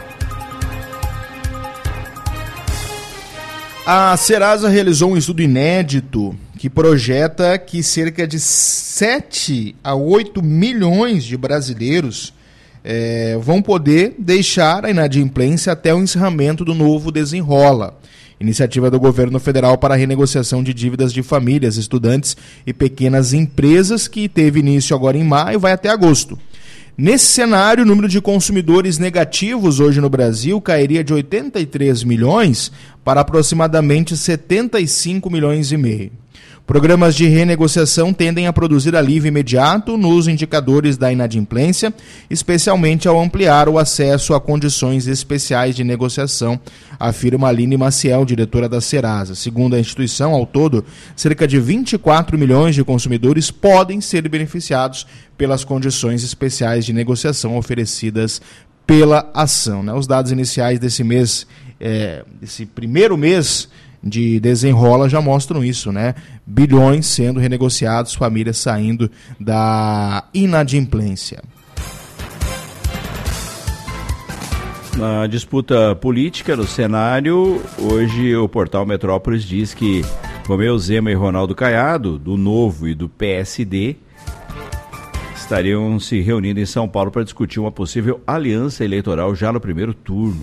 A Serasa realizou um estudo inédito que projeta que cerca de 7 a 8 milhões de brasileiros vão poder deixar a inadimplência até o encerramento do novo Desenrola, iniciativa do governo federal para a renegociação de dívidas de famílias, estudantes e pequenas empresas, que teve início agora em maio e vai até agosto. Nesse cenário, o número de consumidores negativos hoje no Brasil cairia de 83 milhões para aproximadamente 75 milhões e meio. Programas de renegociação tendem a produzir alívio imediato nos indicadores da inadimplência, especialmente ao ampliar o acesso a condições especiais de negociação, afirma Aline Maciel, diretora da Serasa. Segundo a instituição, ao todo, cerca de 24 milhões de consumidores podem ser beneficiados pelas condições especiais de negociação oferecidas pela ação, né? Os dados iniciais desse mês, desse primeiro mês de Desenrola, já mostram isso, né? Bilhões sendo renegociados, famílias saindo da inadimplência. Na disputa política no cenário, hoje o portal Metrópolis diz que Romeu Zema e Ronaldo Caiado, do Novo e do PSD, estariam se reunindo em São Paulo para discutir uma possível aliança eleitoral já no primeiro turno.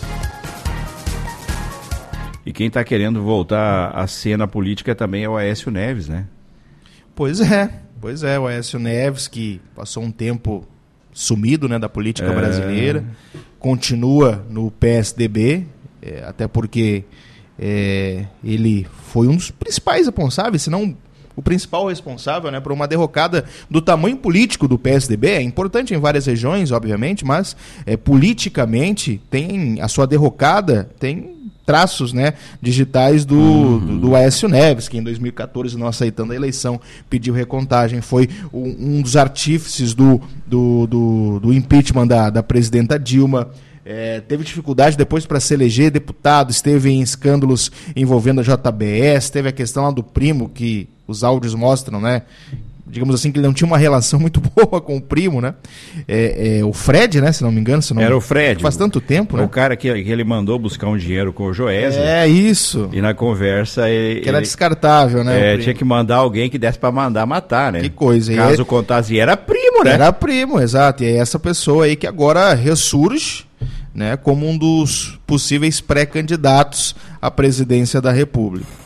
E quem está querendo voltar à cena política também é o Aécio Neves, né? Pois é, o Aécio Neves, que passou um tempo sumido, né, da política brasileira, continua no PSDB, até porque ele foi um dos principais responsáveis, se não o principal responsável, né, por uma derrocada do tamanho político do PSDB. É importante em várias regiões, obviamente, mas politicamente tem a sua derrocada, tem traços, né, digitais do Aécio Neves, que em 2014, não aceitando a eleição, pediu recontagem, foi um dos artífices do impeachment da presidenta Dilma. Teve dificuldade depois para se eleger deputado, esteve em escândalos envolvendo a JBS, teve a questão lá do primo, que os áudios mostram, né, digamos assim, que ele não tinha uma relação muito boa com o primo, né? O Fred, né? Se não me engano. Era o Fred. Faz tanto tempo, né? O cara que ele mandou buscar um dinheiro com o Joesley. Isso. E na conversa... que era descartável, né? Tinha que mandar alguém que desse para mandar matar, né? Que coisa. Caso contasse, era primo, né? Era primo, exato. E é essa pessoa aí que agora ressurge, né, como um dos possíveis pré-candidatos à presidência da República.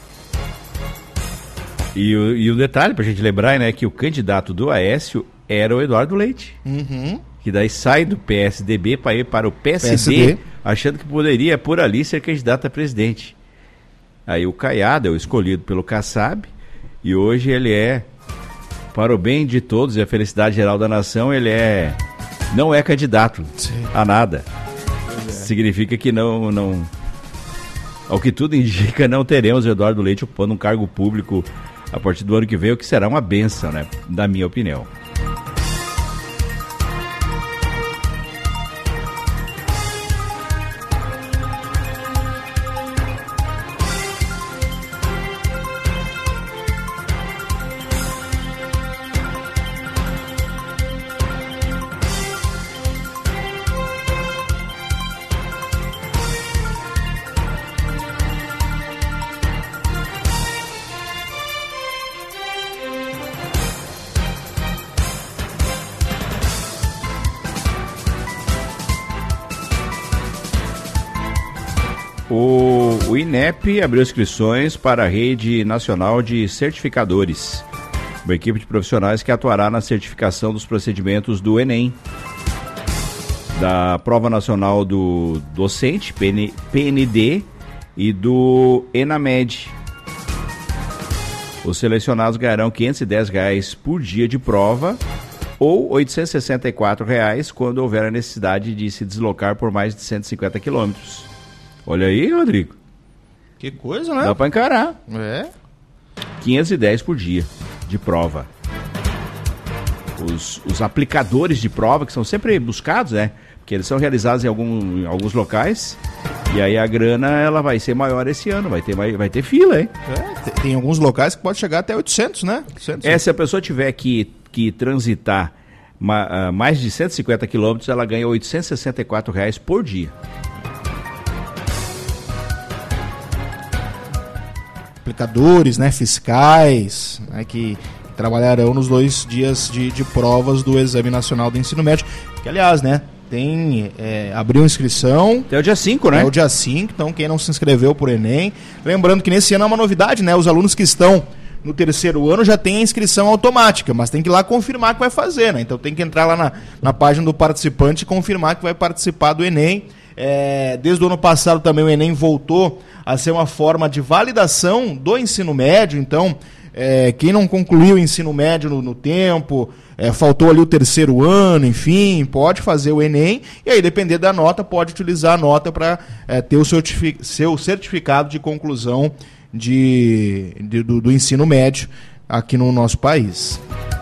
E o detalhe, pra gente lembrar, né, que o candidato do Aécio era o Eduardo Leite. Uhum. Que daí sai do PSDB para ir para o PSD, achando que poderia, por ali, ser candidato a presidente. Aí o Caiado é o escolhido pelo Kassab, e hoje ele para o bem de todos e a felicidade geral da nação, ele não é candidato a nada. Significa que não... Ao que tudo indica, não teremos o Eduardo Leite ocupando um cargo público a partir do ano que vem, o que será uma bênção, né? Da minha opinião. O INEP abriu inscrições para a Rede Nacional de Certificadores, uma equipe de profissionais que atuará na certificação dos procedimentos do Enem, da Prova Nacional do Docente, PND, e do ENAMED. Os selecionados ganharão R$ 510 por dia de prova ou R$ 864 quando houver a necessidade de se deslocar por mais de 150 quilômetros. Olha aí, Rodrigo. Que coisa, né? Dá para encarar. É. 510 por dia de prova. Os aplicadores de prova, que são sempre buscados, né? Porque eles são realizados em alguns locais. E aí a grana, ela vai ser maior esse ano. Vai ter fila, hein? Tem alguns locais que pode chegar até 800, né? 800. Se a pessoa tiver que transitar mais de 150 quilômetros, ela ganha R$ 864 por dia. Aplicadores, né, fiscais, né, que trabalharão nos 2 dias de provas do Exame Nacional do Ensino Médio, que aliás, né, abriu inscrição. Até o dia 5, né? É o dia 5, então quem não se inscreveu por Enem, lembrando que nesse ano é uma novidade, né, os alunos que estão no 3º ano já tem a inscrição automática, mas tem que ir lá confirmar que vai fazer, né, então tem que entrar lá na página do participante e confirmar que vai participar do Enem. Desde o ano passado também o Enem voltou a ser uma forma de validação do ensino médio, então quem não concluiu o ensino médio no tempo, faltou ali o 3º ano, enfim, pode fazer o Enem e aí depender da nota, pode utilizar a nota para ter o seu certificado de conclusão do ensino médio aqui no nosso país.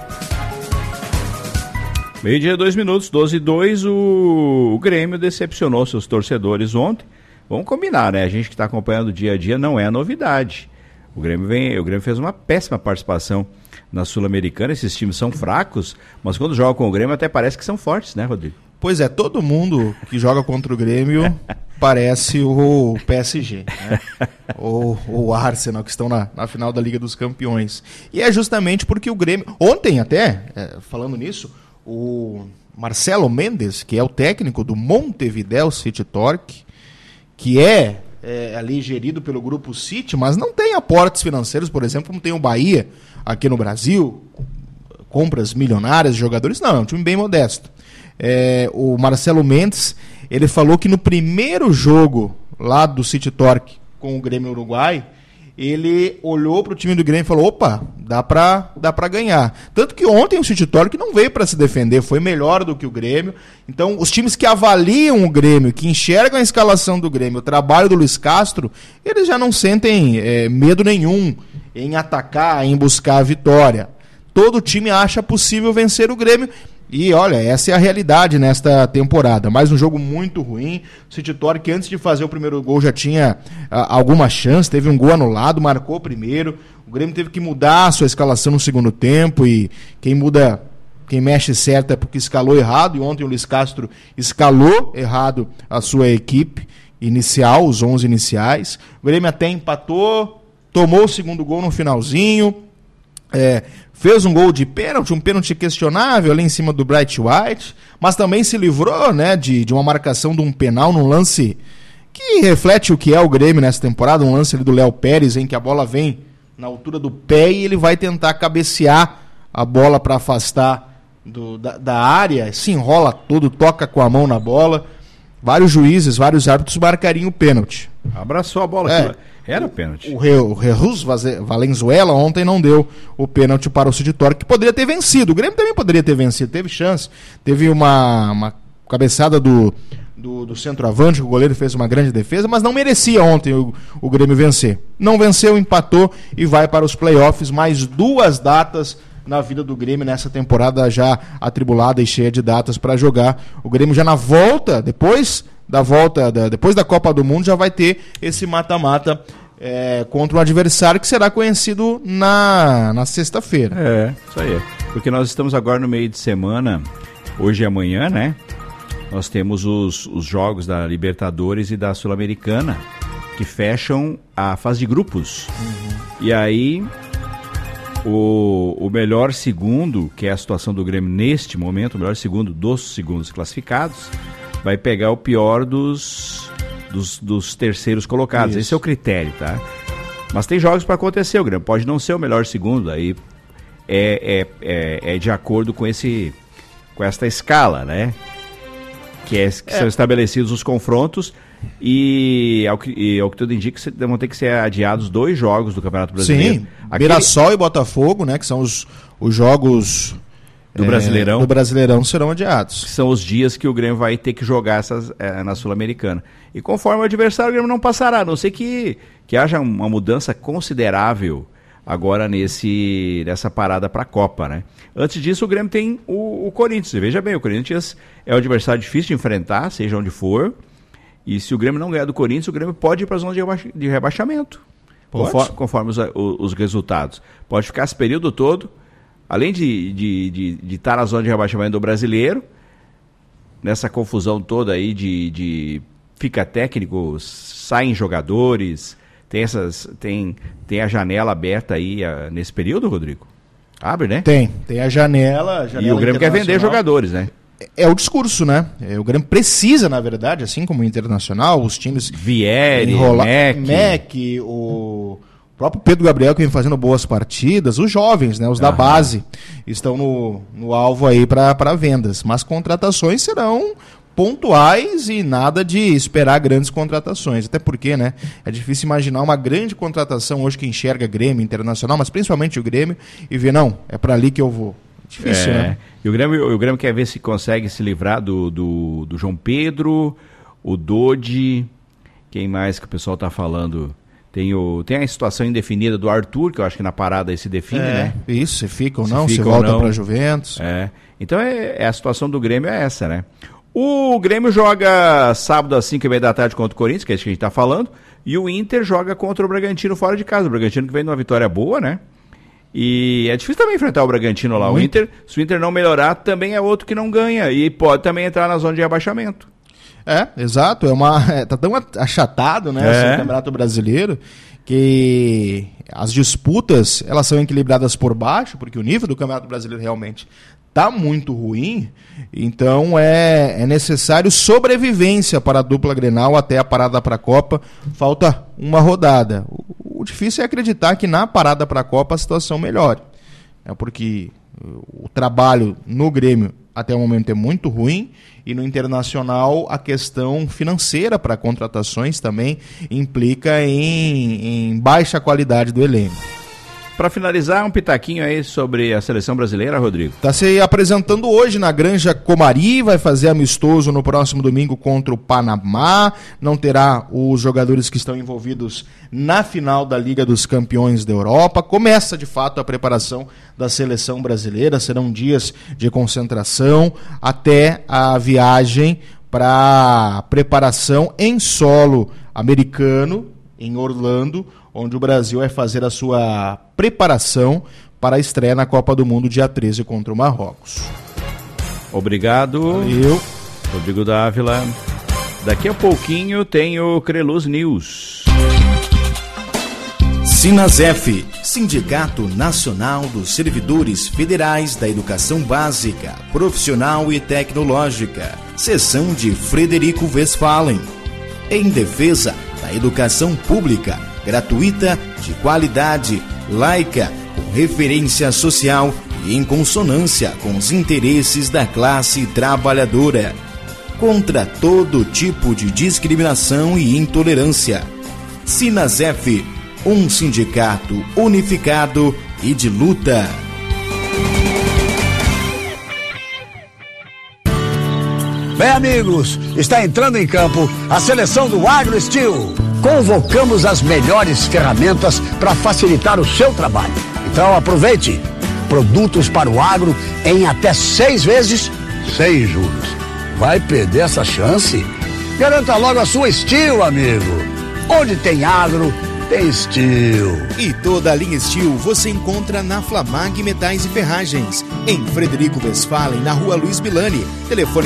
Meio-dia, 2 minutos, 12:02, o Grêmio decepcionou seus torcedores ontem. Vamos combinar, né? A gente que está acompanhando o dia a dia não é novidade. O Grêmio fez uma péssima participação na Sul-Americana. Esses times são fracos, mas quando jogam com o Grêmio até parece que são fortes, né, Rodrigo? Pois é, todo mundo que joga contra o Grêmio parece o PSG, né? ou o Arsenal, que estão na final da Liga dos Campeões. E é justamente porque o Grêmio... Ontem até, falando nisso, o Marcelo Mendes, que é o técnico do Montevideo City Torque, que é ali gerido pelo Grupo City, mas não tem aportes financeiros, por exemplo, como tem o Bahia aqui no Brasil, compras milionárias de jogadores, não, é um time bem modesto. O Marcelo Mendes, ele falou que no primeiro jogo lá do City Torque com o Grêmio Uruguai, ele olhou para o time do Grêmio e falou, opa, dá pra ganhar. Tanto que ontem o City Torque não veio para se defender, foi melhor do que o Grêmio. Então, os times que avaliam o Grêmio, que enxergam a escalação do Grêmio, o trabalho do Luiz Castro, eles já não sentem medo nenhum em atacar, em buscar a vitória. Todo time acha possível vencer o Grêmio. E olha, essa é a realidade nesta temporada. Mais um jogo muito ruim. O City Torque, antes de fazer o primeiro gol, já tinha alguma chance. Teve um gol anulado, marcou o primeiro. O Grêmio teve que mudar a sua escalação no segundo tempo. E quem mexe certo é porque escalou errado. E ontem o Luiz Castro escalou errado a sua equipe inicial, os 11 iniciais. O Grêmio até empatou, tomou o segundo gol no finalzinho. Fez um gol de pênalti, um pênalti questionável ali em cima do Bright White, mas também se livrou, né, de uma marcação de um penal num lance que reflete o que é o Grêmio nessa temporada, um lance ali do Léo Pérez, em que a bola vem na altura do pé e ele vai tentar cabecear a bola para afastar da área, se enrola todo, toca com a mão na bola. Vários juízes, vários árbitros marcariam o pênalti. Abraçou a bola. Era pênalti. O Jesus Valenzuela ontem não deu o pênalti para o City Torque, que poderia ter vencido. O Grêmio também poderia ter vencido, teve chance. Teve uma cabeçada do centroavante, que o goleiro fez uma grande defesa, mas não merecia ontem o Grêmio vencer. Não venceu, empatou e vai para os playoffs. Mais 2 datas na vida do Grêmio nessa temporada já atribulada e cheia de datas para jogar. O Grêmio já na volta, depois da Copa do Mundo, já vai ter esse mata-mata contra um adversário que será conhecido na sexta-feira. Isso aí. Porque nós estamos agora no meio de semana, hoje e amanhã, né? Nós temos os jogos da Libertadores e da Sul-Americana, que fecham a fase de grupos. E aí, o melhor segundo, que é a situação do Grêmio neste momento, o melhor segundo dos segundos classificados, vai pegar o pior dos dos terceiros colocados. Isso. Esse é o critério, tá? Mas tem jogos para acontecer, o Grêmio pode não ser o melhor segundo, aí é de acordo com esta escala, né? Que são estabelecidos os confrontos e ao que tudo indica, vão ter que ser adiados 2 jogos do Campeonato Brasileiro. Sim, Mirassol e Botafogo, né, que são os jogos do Brasileirão serão adiados. São os dias que o Grêmio vai ter que jogar na Sul-Americana. E conforme o adversário, o Grêmio não passará, a não ser que haja uma mudança considerável agora nessa parada para a Copa, né? Antes disso, o Grêmio tem o Corinthians. Veja bem, o Corinthians é um adversário difícil de enfrentar, seja onde for. E se o Grêmio não ganhar do Corinthians, o Grêmio pode ir para a zona de rebaixamento. Conforme os resultados. Pode ficar esse período todo, além de estar na zona de rebaixamento do Brasileiro, nessa confusão toda aí fica técnico, saem jogadores, tem a janela aberta aí nesse período, Rodrigo? Abre, né? Tem a janela e o Grêmio quer vender jogadores, né? É o discurso, né? O Grêmio precisa, na verdade, assim como o Internacional, os times... Vieri, Mac, o próprio Pedro Gabriel, que vem fazendo boas partidas, os jovens, né? Os da base, estão no alvo aí para vendas. Mas contratações serão pontuais e nada de esperar grandes contratações. Até porque, né? É difícil imaginar uma grande contratação hoje que enxerga Grêmio, Internacional, mas principalmente o Grêmio, e ver, não, é para ali que eu vou. Difícil, né? E o Grêmio quer ver se consegue se livrar do João Pedro, o Dodi, quem mais que o pessoal tá falando? Tem a situação indefinida do Arthur, que eu acho que na parada aí se define, né? Isso, se fica ou não, se volta para Juventus. Então a situação do Grêmio é essa, né? O Grêmio joga sábado às 5h30 da tarde contra o Corinthians, que é isso que a gente tá falando, e o Inter joga contra o Bragantino fora de casa. O Bragantino que vem numa vitória boa, né? E é difícil também enfrentar o Bragantino lá. O Inter, se o Inter não melhorar, também é outro que não ganha e pode também entrar na zona de rebaixamento. Exato. Tá tão achatado, né, esse Campeonato Brasileiro, que as disputas elas são equilibradas por baixo, porque o nível do Campeonato Brasileiro realmente tá muito ruim. Então é necessário sobrevivência para a dupla Grenal até a parada para a Copa. Falta uma rodada. O difícil é acreditar que na parada para a Copa a situação melhore. Porque o trabalho no Grêmio até o momento é muito ruim e no Internacional a questão financeira para contratações também implica em baixa qualidade do elenco. Para finalizar, um pitaquinho aí sobre a seleção brasileira, Rodrigo. Está se apresentando hoje na Granja Comari, vai fazer amistoso no próximo domingo contra o Panamá, não terá os jogadores que estão envolvidos na final da Liga dos Campeões da Europa. Começa de fato a preparação da seleção brasileira, serão dias de concentração até a viagem para preparação em solo americano, em Orlando, onde o Brasil vai fazer a sua preparação para a estreia na Copa do Mundo dia 13 contra o Marrocos. Obrigado. Valeu. Rodrigo Dávila. Daqui a pouquinho tem o Creluz News. Sinasef, Sindicato Nacional dos Servidores Federais da Educação Básica, Profissional e Tecnológica, Seção de Frederico Westphalen. Em defesa da educação pública, gratuita, de qualidade, laica, com referência social e em consonância com os interesses da classe trabalhadora. Contra todo tipo de discriminação e intolerância. Sinasef, um sindicato unificado e de luta. Bem, amigos, está entrando em campo a seleção do AgroSteel. Convocamos as melhores ferramentas para facilitar o seu trabalho. Então aproveite. Produtos para o agro em até 6 vezes, 6 juros. Vai perder essa chance? Garanta logo a sua Steel, amigo. Onde tem agro, tem Steel. E toda a linha Steel você encontra na Flamag Metais e Ferragens, em Frederico Westphalen, na Rua Luiz Milani. Telefone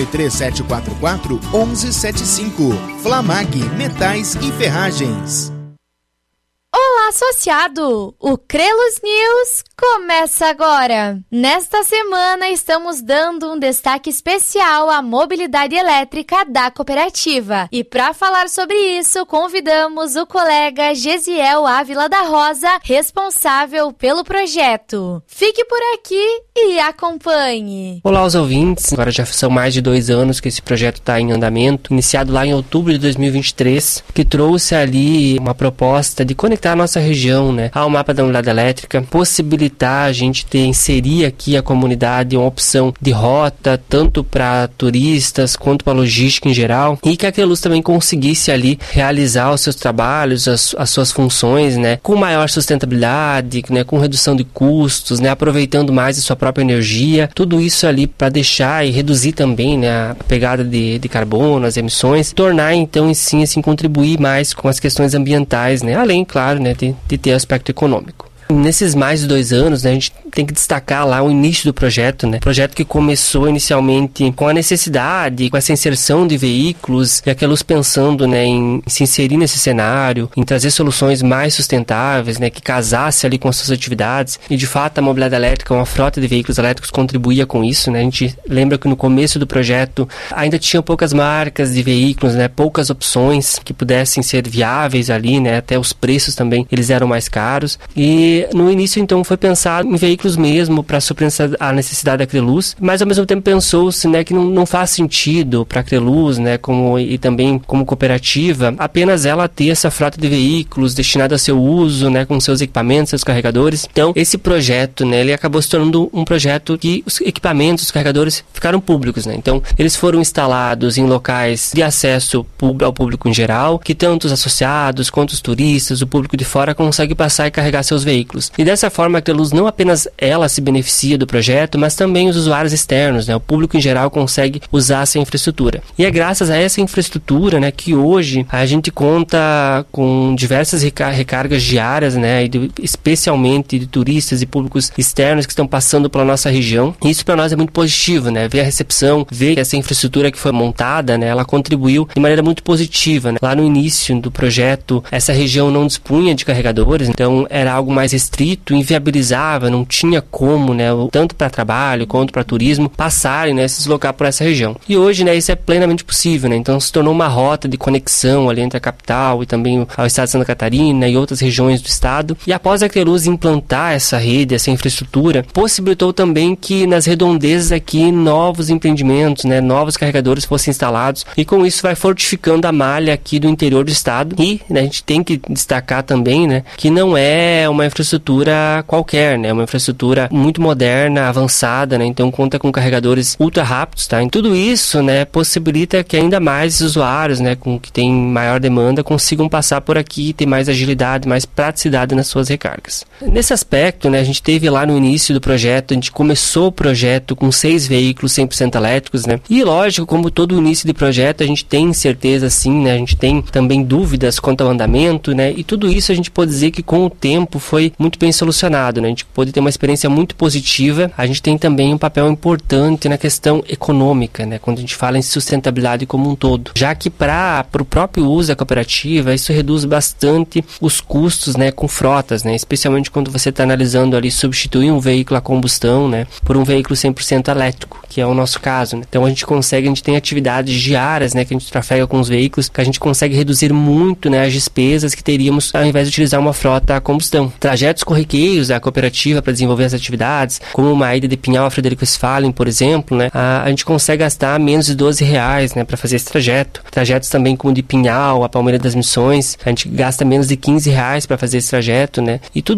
3744-1175. Flamag Metais e Ferragens. Olá! associado. O Crelos News começa agora. Nesta semana estamos dando um destaque especial à mobilidade elétrica da cooperativa. E para falar sobre isso, convidamos o colega Gesiel Ávila da Rosa, responsável pelo projeto. Fique por aqui e acompanhe. Olá aos ouvintes, agora já são mais de 2 anos que esse projeto está em andamento, iniciado lá em outubro de 2023, que trouxe ali uma proposta de conectar a nossa região, né, ao mapa da unidade elétrica, possibilitar a gente inserir aqui a comunidade uma opção de rota, tanto para turistas quanto para logística em geral, e que a Crelos também conseguisse ali realizar os seus trabalhos, as suas funções, né, com maior sustentabilidade, né, com redução de custos, né, aproveitando mais a sua própria energia, tudo isso ali para deixar e reduzir também, né, a pegada de carbono, as emissões, tornar então sim assim contribuir mais com as questões ambientais, né, além, claro, né, de ter aspecto econômico. Nesses mais de 2 anos, né, a gente tem que destacar lá o início do projeto, né? Projeto que começou inicialmente com a necessidade, com essa inserção de veículos, e a Crelos pensando, né, em se inserir nesse cenário, em trazer soluções mais sustentáveis, né, que casasse ali com as suas atividades. E de fato a mobilidade elétrica, uma frota de veículos elétricos contribuía com isso, né? A gente lembra que no começo do projeto ainda tinha poucas marcas de veículos, né, poucas opções que pudessem ser viáveis ali, né? Até os preços também, eles eram mais caros. E no início, então, foi pensado em veículos mesmo para suprir a necessidade da Crelos, mas ao mesmo tempo pensou-se, né, que não faz sentido para a Crelos, né, e também como cooperativa, apenas ela ter essa frota de veículos destinada a seu uso, né, com seus equipamentos, seus carregadores. Então, esse projeto, né, ele acabou se tornando um projeto que os equipamentos, os carregadores ficaram públicos, né. Então, eles foram instalados em locais de acesso ao público em geral, que tanto os associados quanto os turistas, o público de fora consegue passar e carregar seus veículos. E dessa forma a Crelos não apenas ela se beneficia do projeto, mas também os usuários externos, né? O público em geral consegue usar essa infraestrutura. E é graças a essa infraestrutura, né, que hoje a gente conta com diversas recargas diárias, né, especialmente de turistas e públicos externos que estão passando pela nossa região. E isso para nós é muito positivo, né? Ver a recepção, ver que essa infraestrutura que foi montada, né, ela contribuiu de maneira muito positiva, né? Lá no início do projeto, essa região não dispunha de carregadores, então era algo mais restrito, inviabilizava, não tinha como, né, tanto para trabalho quanto para turismo, passarem, né, se deslocar por essa região. E hoje, né, isso é plenamente possível, né, então se tornou uma rota de conexão ali entre a capital e também ao estado de Santa Catarina e outras regiões do estado. E após a Crelos implantar essa rede, essa infraestrutura, possibilitou também que nas redondezas aqui novos empreendimentos, né, novos carregadores fossem instalados, e com isso vai fortificando a malha aqui do interior do estado. E, né, a gente tem que destacar também, né, que não é uma infraestrutura qualquer, né? Uma infraestrutura muito moderna, avançada, né? Então conta com carregadores ultra rápidos, tá? E tudo isso, né, possibilita que ainda mais usuários, né, que tem maior demanda, consigam passar por aqui e ter mais agilidade, mais praticidade nas suas recargas. Nesse aspecto, né, a gente teve lá no início do projeto, a gente começou o projeto com 6 veículos 100% elétricos, né? E lógico, como todo início de projeto, a gente tem incerteza sim, né? A gente tem também dúvidas quanto ao andamento, né? E tudo isso a gente pode dizer que com o tempo foi muito bem solucionado, né? A gente pode ter uma experiência muito positiva. A gente tem também um papel importante na questão econômica, né? Quando a gente fala em sustentabilidade como um todo, já que para o próprio uso da cooperativa, isso reduz bastante os custos, né, com frotas, né? Especialmente quando você está analisando ali substituir um veículo a combustão, né, por um veículo 100% elétrico, que é o nosso caso, né? Então a gente tem atividades diárias, né, que a gente trafega com os veículos, que a gente consegue reduzir muito, né, as despesas que teríamos ao invés de utilizar uma frota a combustão. Trajetos corriqueiros da cooperativa para desenvolver as atividades, como uma ida de Pinhal a Frederico Westphalen, por exemplo, né, a gente consegue gastar menos de R$12, né, para fazer esse trajeto. Trajetos também como de Pinhal a Palmeira das Missões, a gente gasta menos de R$15 para fazer esse trajeto, né, e tudo